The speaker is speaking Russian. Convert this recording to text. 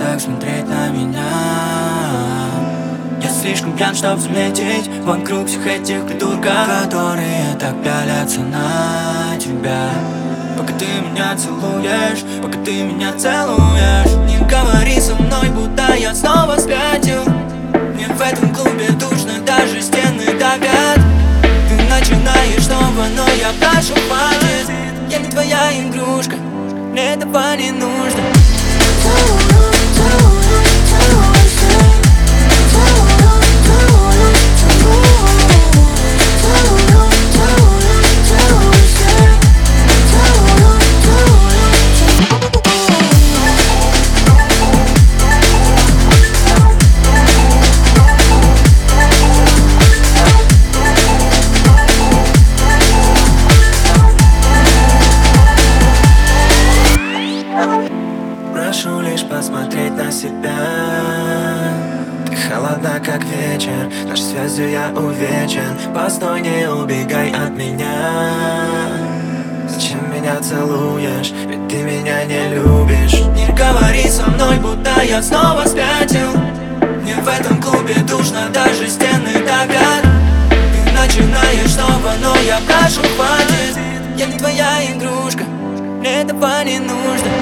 так смотреть на меня. Я слишком пьян, чтоб заметить вокруг всех этих придурков, которые так пялятся на тебя. Пока ты меня целуешь, пока ты меня целуешь, не говори со мной, будто я снова спятил. Мне в этом клубе душно, даже стены давят. Ты начинаешь снова, но я прошу, хватит. Я не твоя игрушка, мне этого не нужно. Прошу лишь посмотреть на себя. Ты холодна, как вечер, нашей связью я увечен. Постой, не убегай от меня. Зачем меня целуешь, ведь ты меня не любишь. Не говори со мной, будто я снова спятил. Мне в этом клубе душно, даже стены давят. Ты начинаешь снова, но я прошу, хватит. Я не твоя игрушка, мне этого не нужно.